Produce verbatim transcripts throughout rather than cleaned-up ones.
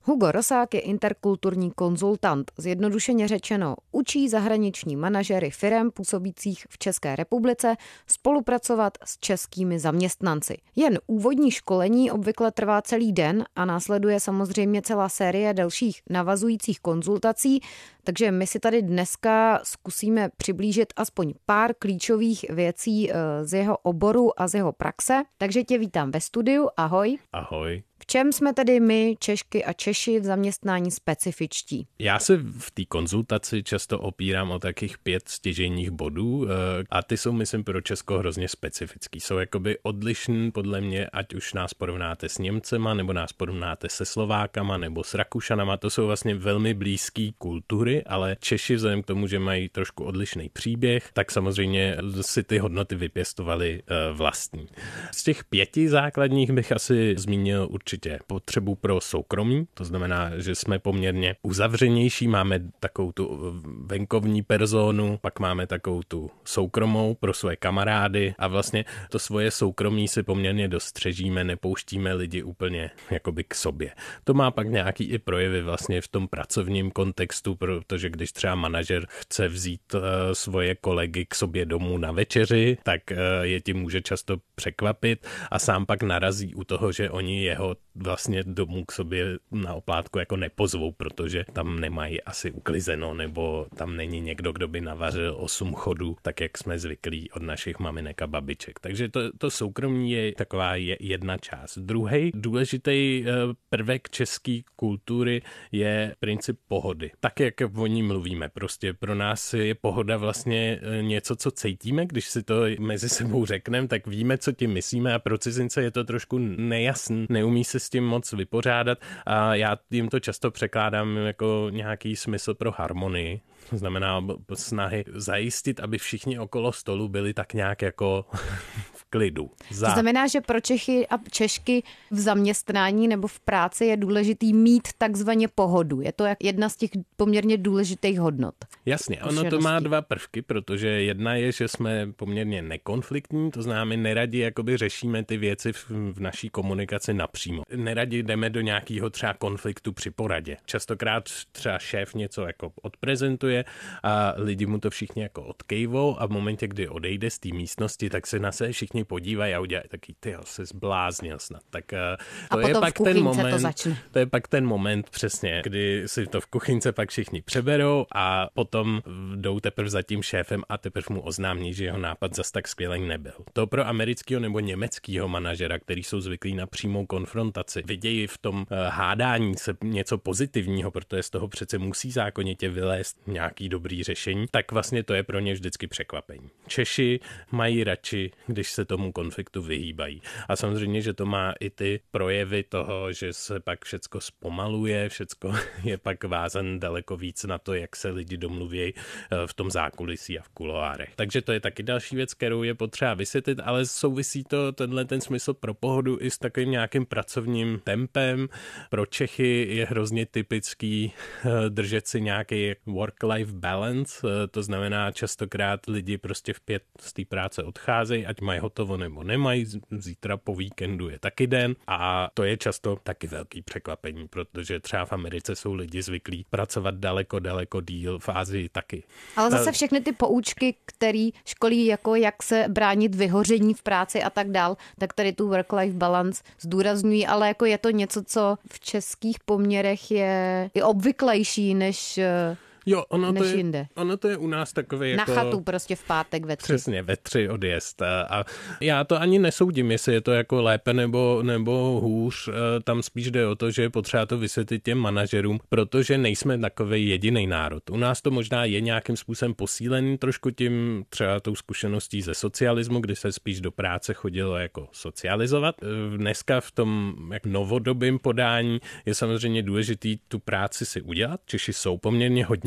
Hugo Rosák je interkulturní konzultant. Zjednodušeně řečeno, učí zahraniční manažery firem působících v České republice spolupracovat s českými zaměstnanci. Jen úvodní školení obvykle trvá celý den a následuje samozřejmě celá série dalších navazujících konzultací, takže my si tady dneska zkusíme přiblížit aspoň pár klíčových věcí z jeho oboru a z jeho praxe. Takže tě vítám ve studiu. Ahoj. Ahoj. V čem jsme tedy my, Češky a Češi, v zaměstnání specifičtí? Já se v té konzultaci často opírám o takých pět stěžejních bodů a ty jsou, myslím, pro Česko hrozně specifický. Jsou jakoby odlišný podle mě, ať už nás porovnáte s Němcema, nebo nás porovnáte se Slovákama, nebo s Rakušanama. To jsou vlastně velmi blízký kultury, ale Češi vzhledem k tomu, že mají trošku odlišný příběh, tak samozřejmě si ty hodnoty vypěstovali vlastní. Z těch pěti základních bych asi zmínil určitě potřebu pro soukromí, to znamená, že jsme poměrně uzavřenější, máme takovou tu venkovní personu, pak máme takovou tu soukromou pro své kamarády a vlastně to svoje soukromí si poměrně dostřežíme, nepouštíme lidi úplně jakoby k sobě. To má pak nějaký i projevy vlastně v tom pracovním kontextu, protože když třeba manažer chce vzít uh, svoje kolegy k sobě domů na večeři, tak uh, je tím může často překvapit a sám pak narazí u toho, že oni jeho vlastně domů k sobě na oplátku jako nepozvou, protože tam nemají asi uklizeno, nebo tam není někdo, kdo by navařil osm chodů, tak jak jsme zvyklí od našich maminek a babiček. Takže to, to soukromí je taková jedna část. Druhý důležitý prvek české kultury je princip pohody. Tak, jak o ní mluvíme. Prostě pro nás je pohoda vlastně něco, co cítíme, když si to mezi sebou řekneme, tak víme, co tím myslíme a pro cizince je to trošku nejasný, neumí se s tím moc vypořádat a já jim to často překládám jako nějaký smysl pro harmonii. To znamená snahy zajistit, aby všichni okolo stolu byli tak nějak jako v klidu. Za... To znamená, že pro Čechy a Češky v zaměstnání nebo v práci je důležitý mít takzvaně pohodu. Je to jedna z těch poměrně důležitých hodnot. Jasně, ono to má dva prvky, protože jedna je, že jsme poměrně nekonfliktní, to znamená, my neradi jakoby řešíme ty věci v, v naší komunikaci napřímo. Neradi jdeme do nějakého třeba konfliktu při poradě. Častokrát třeba šéf něco jako odprezentuje a lidi mu to všichni jako odkejvou a v momentě, kdy odejde z té místnosti, tak se na se všichni podívají a udělají taky, tyjo, se zbláznil snad. Tak to a je pak ten moment, to začne. To je pak ten moment přesně, kdy si to v kuchynce pak všichni přeberou a potom jdou teprve za tím šéfem a teprve mu oznámí, že jeho nápad zas tak skvělý nebyl. To pro amerického nebo německého manažera, který jsou zvyklí na přímou konfrontaci, vidějí v tom hádání se něco pozitivního, protože z toho přece musí zákonitě vylézt nějaký dobrý řešení, tak vlastně to je pro ně vždycky překvapení. Češi mají radši, když se tomu konfliktu vyhýbají. A samozřejmě, že to má i ty projevy toho, že se pak všecko zpomaluje, všecko je pak vázan daleko víc na to, jak se lidi domluví v tom zákulisí a v kuloárech. Takže to je taky další věc, kterou je potřeba vysvětlit, ale souvisí to tenhle ten smysl pro pohodu i s takovým nějakým pracovním tempem. Pro Čechy je hrozně typický držet si nějaký work-life balance, to znamená častokrát lidi prostě v pět z té práce odcházejí, ať mají hotovo nebo nemají, zítra po víkendu je taky den a to je často taky velký překvapení, protože třeba v Americe jsou lidi zvyklí pracovat daleko, daleko díl, v Asii taky. Ale zase všechny ty poučky, které školí jako jak se bránit vyhoření v práci a tak dál, tak tady tu work-life balance zdůrazňují, ale jako je to něco, co v českých poměrech je i obvyklejší než Jo, ono než to, je, jinde. ono to je u nás takové jako... Na chatu prostě v pátek ve tři. Přesně, ve tři odjezd. A já to ani nesoudím, jestli je to jako lépe nebo, nebo hůř. Tam spíš jde o to, že je potřeba to vysvětlit těm manažerům, protože nejsme takovej jediný národ. U nás to možná je nějakým způsobem posílený trošku tím třeba tou zkušeností ze socialismu, kdy se spíš do práce chodilo jako socializovat. Dneska v tom jak novodobém podání je samozřejmě důležitý tu práci si udělat. Češi jsou poměrně hodně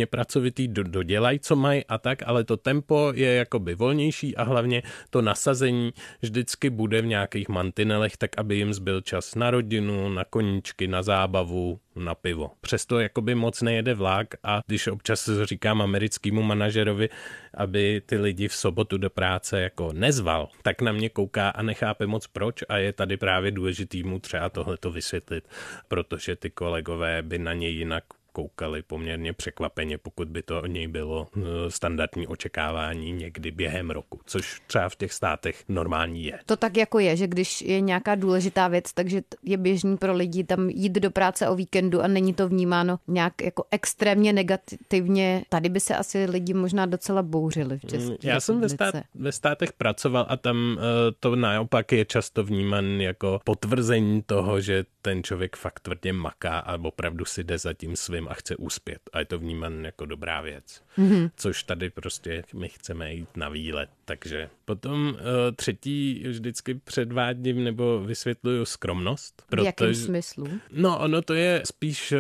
pracovitý, do, dodělají, co mají a tak, ale to tempo je jakoby volnější a hlavně to nasazení vždycky bude v nějakých mantinelech, tak aby jim zbyl čas na rodinu, na koníčky, na zábavu, na pivo. Přesto jakoby moc nejede vlak a když občas říkám americkému manažerovi, aby ty lidi v sobotu do práce jako nezval, tak na mě kouká a nechápe moc proč a je tady právě důležitý mu třeba tohleto vysvětlit, protože ty kolegové by na něj jinak koukali poměrně překvapeně, pokud by to od něj bylo standardní očekávání někdy během roku, což třeba v těch státech normální je. To tak jako je, že když je nějaká důležitá věc, takže je běžný pro lidi tam jít do práce o víkendu a není to vnímáno nějak jako extrémně negativně. Tady by se asi lidi možná docela bouřili v České Já jsem ve, stát, ve státech pracoval a tam uh, to naopak je často vnímané jako potvrzení toho, že ten člověk fakt tvrdě maká a opravdu si jde za tím svým a chce uspět. A je to vnímané jako dobrá věc. Mm-hmm. Což tady prostě my chceme jít na výlet. Takže potom uh, třetí vždycky předvádím nebo vysvětluju skromnost. V jakém smyslu? No, ono to je spíš uh,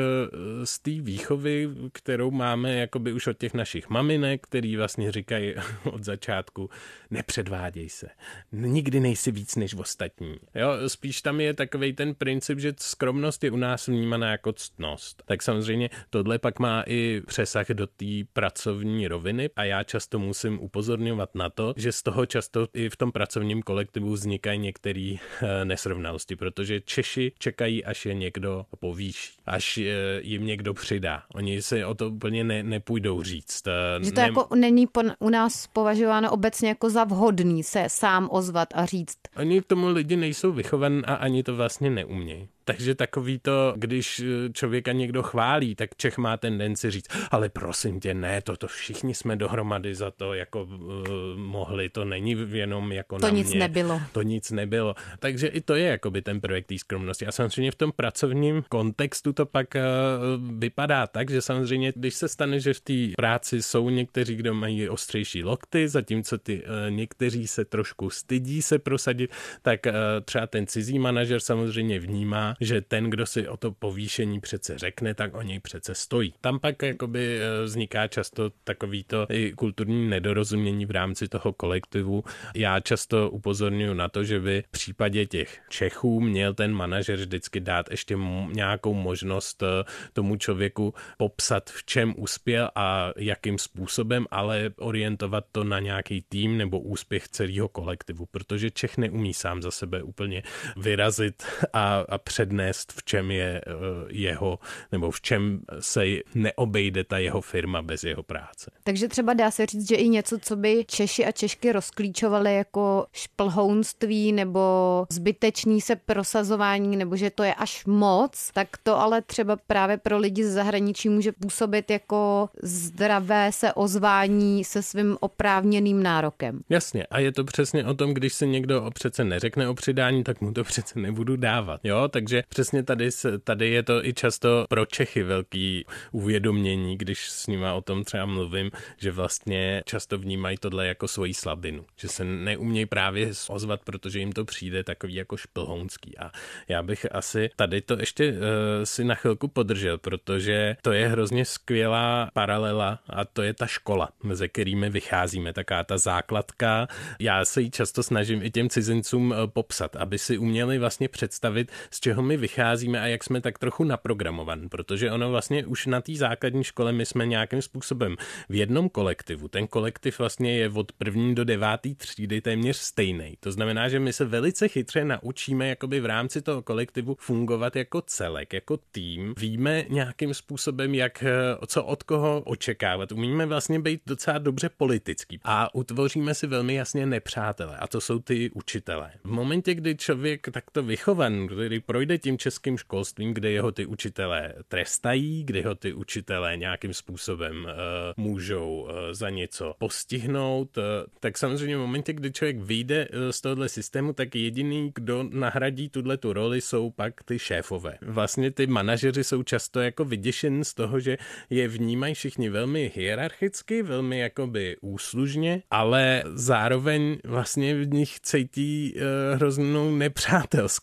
z té výchovy, kterou máme jakoby už od těch našich maminek, který vlastně říkají od začátku, nepředváděj se. Nikdy nejsi víc než ostatní. Jo, spíš tam je takovej ten princip, že skromnost je u nás vnímaná jako ctnost. Tak samozřejmě tohle pak má i přesah do té pracovní roviny a já často musím upozorňovat na to, že z toho často i v tom pracovním kolektivu vznikají některé nesrovnalosti, protože Češi čekají, až je někdo povýší, až jim někdo přidá. Oni se o to úplně ne, nepůjdou říct. Že to ne... jako není po, u nás považováno obecně jako za vhodný se sám ozvat a říct. Oni k tomu lidi nejsou vychovaní a ani to vlastně neumějí. Takže takový to, když člověka někdo chválí, tak Čech má tendenci říct, ale prosím tě, ne, toto všichni jsme dohromady za to, jako uh, mohli, to není jenom jako to na mě. To nic nebylo. To nic nebylo. Takže i to je jakoby ten projekt té skromnosti. A samozřejmě v tom pracovním kontextu to pak uh, vypadá tak, že samozřejmě, když se stane, že v té práci jsou někteří, kdo mají ostřejší lokty, zatímco ty uh, někteří se trošku stydí se prosadit, tak uh, třeba ten cizí manažer samozřejmě vnímá, že ten, kdo si o to povýšení přece řekne, tak o něj přece stojí. Tam pak jakoby vzniká často takovýto i kulturní nedorozumění v rámci toho kolektivu. Já často upozorňuji na to, že by v případě těch Čechů měl ten manažer vždycky dát ještě nějakou možnost tomu člověku popsat, v čem uspěl a jakým způsobem, ale orientovat to na nějaký tým nebo úspěch celého kolektivu, protože Čech neumí sám za sebe úplně vyrazit a, a před dnes, v čem je jeho, nebo v čem se neobejde ta jeho firma bez jeho práce. Takže třeba dá se říct, že i něco, co by Češi a Češky rozklíčovali jako šplhounství nebo zbytečný se prosazování, nebo že to je až moc, tak to ale třeba právě pro lidi z zahraničí může působit jako zdravé se ozvání se svým oprávněným nárokem. Jasně, a je to přesně o tom, když se někdo přece neřekne o přidání, tak mu to přece nebudu dávat. Jo, takže přesně tady, tady je to i často pro Čechy velký uvědomění, když s nima o tom třeba mluvím, že vlastně často vnímají tohle jako svoji slabinu, že se neumějí právě ozvat, protože jim to přijde takový jako šplhounský. A já bych asi tady to ještě uh, si na chvilku podržel, protože to je hrozně skvělá paralela a to je ta škola, ze kterými vycházíme, taká ta základka. Já se ji často snažím i těm cizincům popsat, aby si uměli vlastně představit, z čeho my vycházíme a jak jsme tak trochu naprogramovaní, protože ono vlastně už na té základní škole my jsme nějakým způsobem v jednom kolektivu. Ten kolektiv vlastně je od první do devátý třídy téměř stejný. To znamená, že my se velice chytře naučíme jakoby v rámci toho kolektivu fungovat jako celek, jako tým. Víme nějakým způsobem, jak co od koho očekávat. Umíme vlastně být docela dobře politický a utvoříme si velmi jasně nepřátele a to jsou ty učitelé. V momentě, kdy člověk takto vychovan, který projde tím českým školstvím, kde jeho ty učitelé trestají, kde ho ty učitelé nějakým způsobem uh, můžou uh, za něco postihnout, uh, tak samozřejmě v momentě, kdy člověk vyjde uh, z tohohle systému, tak jediný, kdo nahradí tuto roli, jsou pak ty šéfové. Vlastně ty manažeři jsou často jako vyděšení z toho, že je vnímají všichni velmi hierarchicky, velmi jakoby úslužně, ale zároveň vlastně v nich cítí uh, hroznou nepřátelskost.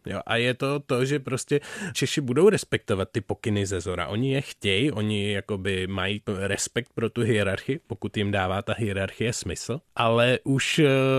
Jo, a je to to, že prostě Češi budou respektovat ty pokyny ze zora. Oni je chtějí, oni jakoby mají respekt pro tu hierarchii, pokud jim dává ta hierarchie smysl, ale už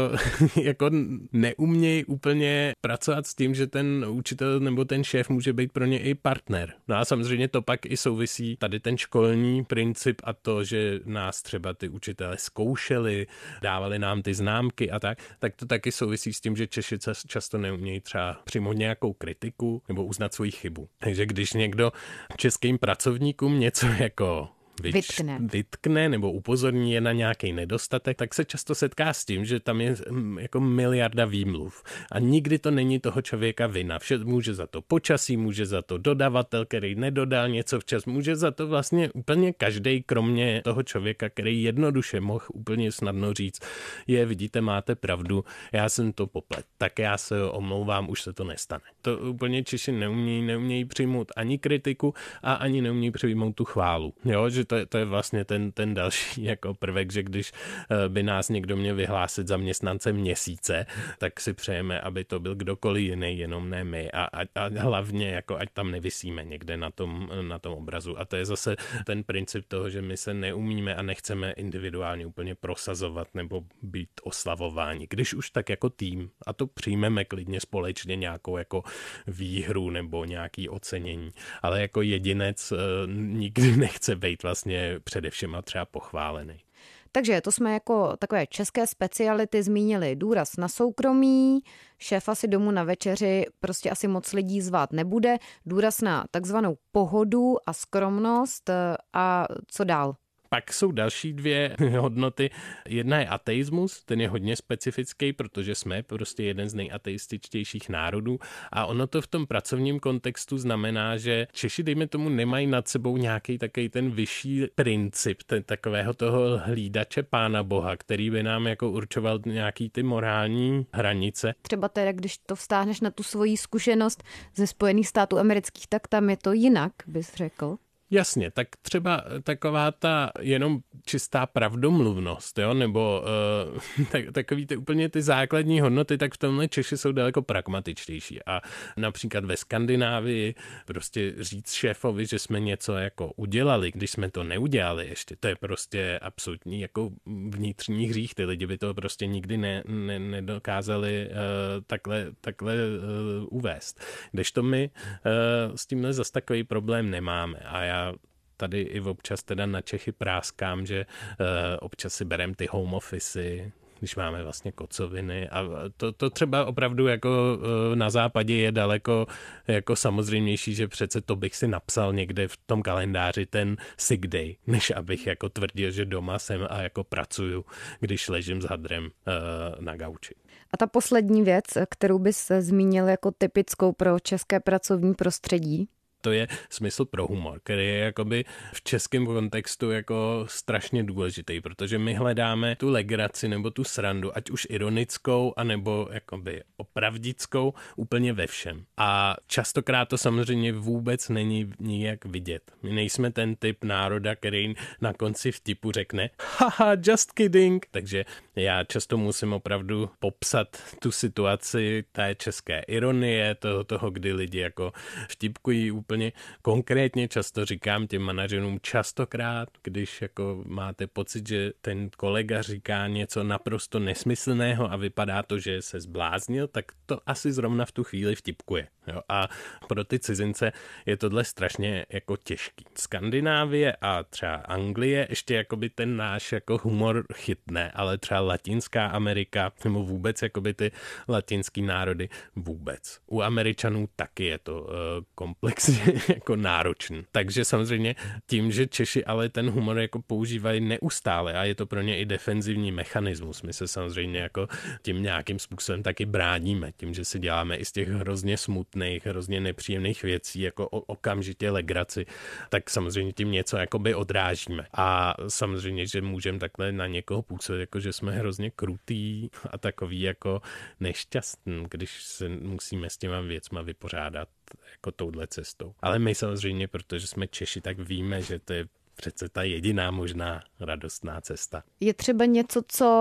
jako neumějí úplně pracovat s tím, že ten učitel nebo ten šéf může být pro ně i partner. No a samozřejmě to pak i souvisí tady ten školní princip a to, že nás třeba ty učitelé zkoušeli, dávali nám ty známky a tak, tak to taky souvisí s tím, že Češi často neumějí třeba přijmout nějakou kritiku nebo uznat svoji chybu. Takže když někdo českým pracovníkům něco jako Vyč, vytkne. vytkne nebo upozorní je na nějaký nedostatek, tak se často setká s tím, že tam je jako miliarda výmluv. A nikdy to není toho člověka vina. Vše může za to počasí, může za to dodavatel, který nedodal něco včas, může za to vlastně úplně každej, kromě toho člověka, který jednoduše mohl úplně snadno říct, je, vidíte, máte pravdu, já jsem to poplet, tak já se omlouvám, už se to nestane. To úplně Češi neumějí, neumějí přijmout ani kritiku a ani neumějí přijmout tu chválu. Jo, že To je, to je vlastně ten, ten další jako prvek, že když by nás někdo měl vyhlásit zaměstnance měsíce, tak si přejeme, aby to byl kdokoliv jiný, jenom ne my a, a, a hlavně jako ať tam nevisíme někde na tom, na tom obrazu. A to je zase ten princip toho, že my se neumíme a nechceme individuálně úplně prosazovat nebo být oslavováni. Když už tak jako tým a to přijmeme klidně společně nějakou jako výhru nebo nějaký ocenění, ale jako jedinec nikdy nechce být vlastně především a třeba pochválený. Takže to jsme jako takové české speciality zmínili. Důraz na soukromí, šéf asi domů na večeři prostě asi moc lidí zvát nebude. Důraz na takzvanou pohodu a skromnost a co dál? Pak jsou další dvě hodnoty. Jedna je ateismus, ten je hodně specifický, protože jsme prostě jeden z nejateističtějších národů a ono to v tom pracovním kontextu znamená, že Češi, dejme tomu, nemají nad sebou nějaký takový ten vyšší princip, ten, takového toho hlídače Pána Boha, který by nám jako určoval nějaký ty morální hranice. Třeba teda, když to vztáhneš na tu svoji zkušenost ze Spojených států amerických, tak tam je to jinak, bys řekl. Jasně, tak třeba taková ta jenom čistá pravdomluvnost, jo, nebo uh, tak, takový ty úplně ty základní hodnoty, tak v tomhle Češi jsou daleko pragmatičtější. A například ve Skandinávii prostě říct šéfovi, že jsme něco jako udělali, když jsme to neudělali ještě, to je prostě absolutní jako vnitřní hřích. Ty lidi by to prostě nikdy ne, ne, nedokázali uh, takhle, takhle uh, uvést. Kdežto my uh, s tímhle zas takový problém nemáme. A já tady i občas teda na Čechy práskám, že uh, občas si berem ty home office, když máme vlastně kocoviny a to, to třeba opravdu jako uh, na západě je daleko jako samozřejmější, že přece to bych si napsal někde v tom kalendáři ten sick day, než abych jako tvrdil, že doma jsem a jako pracuju, když ležím s hadrem uh, na gauči. A ta poslední věc, kterou bys zmínil jako typickou pro české pracovní prostředí? To je smysl pro humor, který je jakoby v českém kontextu jako strašně důležitý, protože my hledáme tu legraci nebo tu srandu, ať už ironickou, anebo jakoby opravdickou, úplně ve všem. A častokrát to samozřejmě vůbec není nijak vidět. My nejsme ten typ národa, který na konci vtipu řekne haha, just kidding. Takže já často musím opravdu popsat tu situaci té české ironie, toho, toho kdy lidi jako vtipkují úplně konkrétně. Často říkám těm manažerům častokrát, když jako máte pocit, že ten kolega říká něco naprosto nesmyslného a vypadá to, že se zbláznil, tak to asi zrovna v tu chvíli vtipkuje. Jo? A pro ty cizince je tohle strašně jako těžký. Skandinávie a třeba Anglie ještě jakoby ten náš jako humor chytne, ale třeba Latinská Amerika nebo vůbec jakoby ty latinský národy vůbec. U Američanů taky je to uh, komplexně jako náročný. Takže samozřejmě tím, že Češi ale ten humor jako používají neustále a je to pro ně i defenzivní mechanismus. My se samozřejmě jako tím nějakým způsobem taky bráníme, tím, že si děláme i z těch hrozně smutných, hrozně nepříjemných věcí jako okamžitě legraci, tak samozřejmě tím něco jakoby odrážíme. A samozřejmě, že můžeme takhle na někoho působit, jako že jsme hrozně krutý a takový jako nešťastný, když se musíme s těma věcma vypořádat jako touhle cestou. Ale my samozřejmě, protože jsme Češi, tak víme, že to je přece ta jediná možná radostná cesta. Je třeba něco, co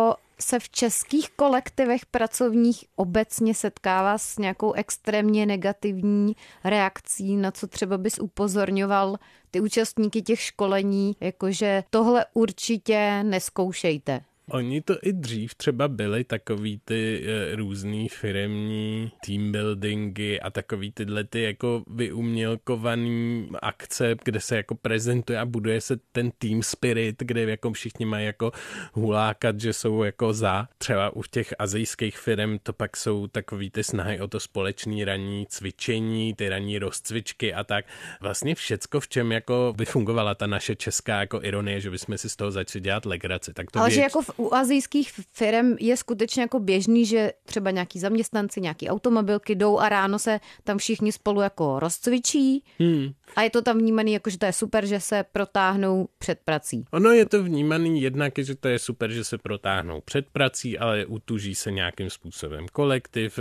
se v českých kolektivech pracovních obecně setkává s nějakou extrémně negativní reakcí, na co třeba bys upozorňoval ty účastníky těch školení, jakože tohle určitě neskoušejte? Oni to i dřív třeba byly takový ty e, různý firemní team buildingy a takový tyhle ty jako vyumělkovaný akce, kde se jako prezentuje a buduje se ten team spirit, kde jako všichni mají jako hulákat, že jsou jako za. Třeba u těch asijských firem to pak jsou takový ty snahy o to společný ranní cvičení, ty ranní rozcvičky a tak. Vlastně všecko, v čem jako by fungovala ta naše česká jako ironie, že bychom si z toho začali dělat legraci. Tak to Ale věc... že jako v u asijských firm je skutečně jako běžný, že třeba nějaký zaměstnanci, nějaký automobilky jdou a ráno se tam všichni spolu jako rozcvičí hmm. a je to tam vnímaný jako, že to je super, že se protáhnou před prací. Ono je to vnímaný jednak, že to je super, že se protáhnou před prací, ale utuží se nějakým způsobem kolektiv,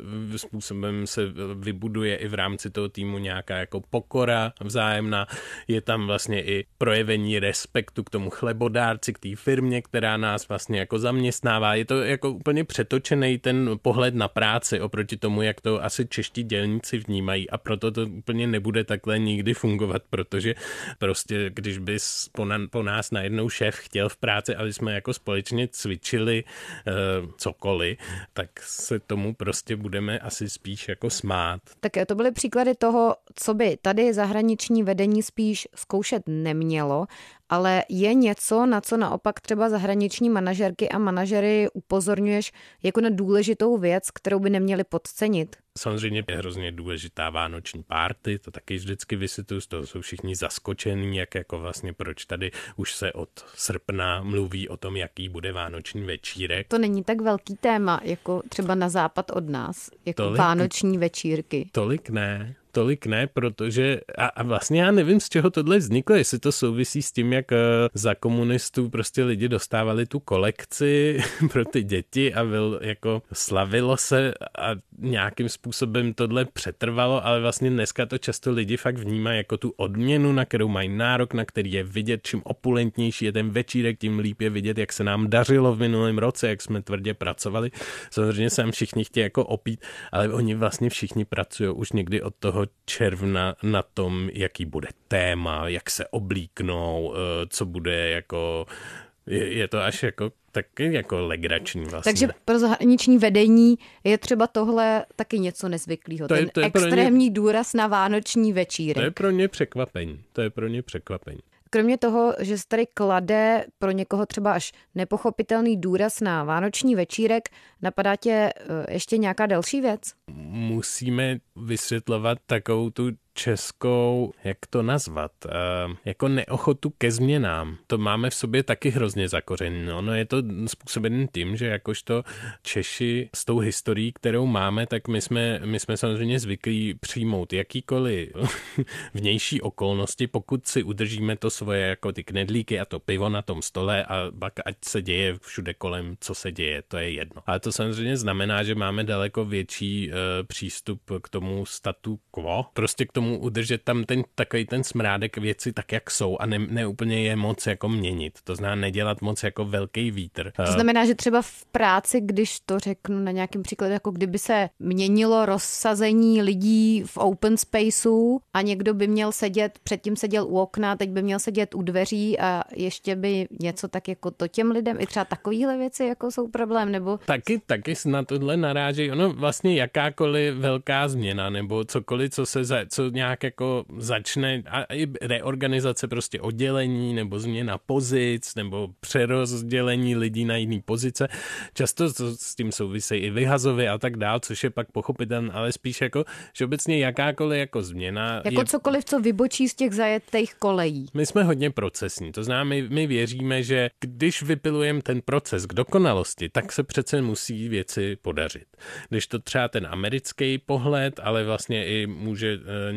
způsobem se vybuduje i v rámci toho týmu nějaká jako pokora vzájemná, je tam vlastně i projevení respektu k tomu chlebodárci, k té firmě, která nás vlastně jako zaměstnává. Je to jako úplně přetočený ten pohled na práci oproti tomu, jak to asi čeští dělníci vnímají a proto to úplně nebude takhle nikdy fungovat, protože prostě když bys po, na, po nás najednou šéf chtěl v práci, aby jsme jako společně cvičili uh, cokoliv, tak se tomu prostě budeme asi spíš jako smát. Tak to byly příklady toho, co by tady zahraniční vedení spíš zkoušet nemělo, ale je něco, na co naopak třeba zahraniční manažerky a manažery upozorňuješ jako na důležitou věc, kterou by neměli podcenit? Samozřejmě je hrozně důležitá vánoční párty, to taky vždycky vysvětluji, z toho jsou všichni zaskočení, jak jako vlastně proč tady už se od srpna mluví o tom, jaký bude vánoční večírek. To není tak velký téma, jako třeba na západ od nás, jako tolik, vánoční večírky. Tolik ne. Tolik ne, protože a, a vlastně já nevím, z čeho tohle vzniklo, jestli to souvisí s tím, jak uh, za komunistů prostě lidi dostávali tu kolekci pro ty děti a byl, jako slavilo se a nějakým způsobem tohle přetrvalo, ale vlastně dneska to často lidi fakt vnímají jako tu odměnu, na kterou mají nárok, na který je vidět, čím opulentnější je ten večírek, tím líp je vidět, jak se nám dařilo v minulém roce, jak jsme tvrdě pracovali. Samozřejmě se nám všichni chtějí jako opít, ale oni vlastně všichni pracují už někdy od toho června na tom, jaký bude téma, jak se oblíknou, co bude jako, je, je to až jako taky jako legrační vlastně. Takže pro zahraniční vedení je třeba tohle taky něco nezvyklého. Ten to je extrémní ně, důraz na vánoční večírek. To je pro ně překvapení. To je pro ně překvapení. Kromě toho, že se tady klade pro někoho třeba až nepochopitelný důraz na vánoční večírek, napadá tě ještě nějaká další věc? Musíme vysvětlovat takovou tu českou, jak to nazvat, uh, jako neochotu ke změnám. To máme v sobě taky hrozně zakořeněno. No je to způsobený tím, že jakožto Češi s tou historií, kterou máme, tak my jsme, my jsme samozřejmě zvyklí přijmout jakýkoliv vnější okolnosti, pokud si udržíme to svoje jako ty knedlíky a to pivo na tom stole a pak ať se děje všude kolem, co se děje, to je jedno. Ale to samozřejmě znamená, že máme daleko větší uh, přístup k tomu statu quo, prostě k tomu udržet tam ten takový ten smrádek věci tak, jak jsou a ne, ne úplně je moc jako měnit. To znamená nedělat moc jako velký vítr. To znamená, že třeba v práci, když to řeknu na nějakém příkladu, jako kdyby se měnilo rozsazení lidí v open spaceu a někdo by měl sedět, předtím seděl u okna, teď by měl sedět u dveří a ještě by něco tak jako to těm lidem, i třeba takovýhle věci jako jsou problém, nebo... Taky, taky na tohle narážejí. Ono vlastně jakákoliv velká změna nebo cokoliv, co se za, co nějak jako začne a i reorganizace prostě oddělení nebo změna pozic nebo přerozdělení lidí na jiný pozice. Často s tím souvisejí i vyhazovy a tak dál, což je pak pochopitelné, ale spíš jako, že obecně jakákoliv jako změna. Jako je... cokoliv, co vybočí z těch zajetých kolejí. My jsme hodně procesní, to znamená, my, my věříme, že když vypilujeme ten proces k dokonalosti, tak se přece musí věci podařit. Když to třeba ten americký pohled, ale vlastně i může e,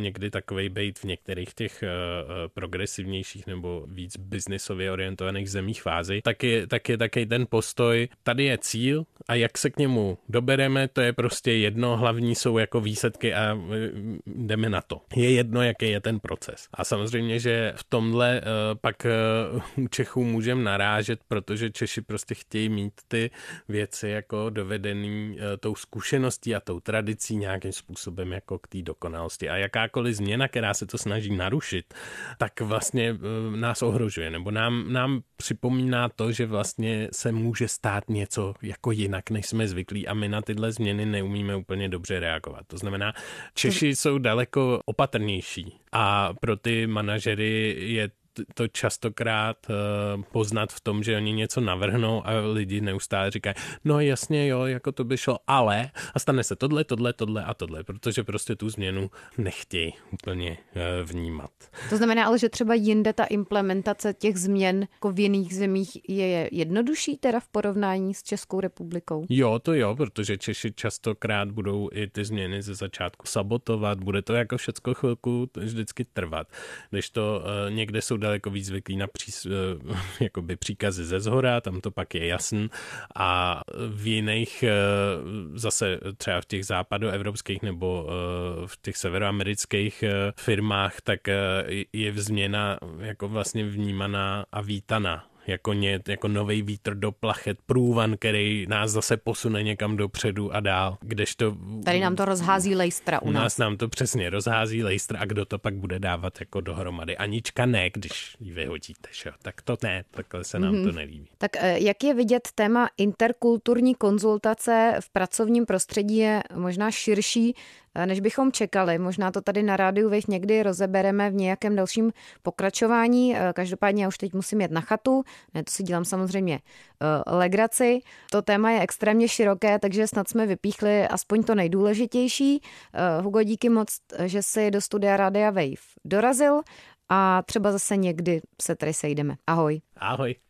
někdy takovej bejt v některých těch uh, progresivnějších nebo víc biznisově orientovaných zemích fázi, tak je, tak je taky ten postoj, tady je cíl a jak se k němu dobereme, to je prostě jedno, hlavní jsou jako výsledky a jdeme na to. Je jedno, jaký je ten proces. A samozřejmě, že v tomhle uh, pak uh, u Čechů můžeme narážet, protože Češi prostě chtějí mít ty věci jako dovedený uh, tou zkušeností a tou tradicí nějakým způsobem jako k té dokonalosti. A jakákoliv změna, která se to snaží narušit, tak vlastně uh, nás ohrožuje, nebo nám, nám připomíná to, že vlastně se může stát něco jako jinak, než jsme zvyklí a my na tyhle změny neumíme úplně dobře reagovat. To znamená, Češi jsou daleko opatrnější a pro ty manažery je to častokrát uh, poznat v tom, že oni něco navrhnou a lidi neustále říkají, no jasně jo, jako to by šlo, ale a stane se tohle, tohle, tohle a tohle, protože prostě tu změnu nechtějí úplně uh, vnímat. To znamená ale, že třeba jinde ta implementace těch změn jako v jiných zemích je jednodušší teda v porovnání s Českou republikou? Jo, to jo, protože Češi častokrát budou i ty změny ze začátku sabotovat, bude to jako všecko chvilku vždycky trvat, když to uh, někde jsou daleko víc zvyklí na přís, jakoby příkazy ze zhora, tam to pak je jasný a v jiných zase třeba v těch západoevropských nebo v těch severoamerických firmách, tak je změna jako vlastně vnímaná a vítaná. Jako, ně, jako novej vítr do plachet, průvan, který nás zase posune někam dopředu a dál. Kdežto tady nám to rozhází lejstra u nás. U nás nám to přesně rozhází lejstra a kdo to pak bude dávat jako dohromady. Anička ne, když ji vyhodíte, šo? Tak to ne, takhle se nám mm-hmm. to nelíbí. Tak jak je vidět, téma interkulturní konzultace v pracovním prostředí je možná širší, než bychom čekali. Možná to tady na rádiu Wave někdy rozebereme v nějakém dalším pokračování. Každopádně já už teď musím jet na chatu. Ne, to si dělám samozřejmě uh, legraci. To téma je extrémně široké, takže snad jsme vypíchli aspoň to nejdůležitější. Uh, Hugo, díky moc, že jsi do studia Rádia Wave dorazil a třeba zase někdy se tady sejdeme. Ahoj. Ahoj.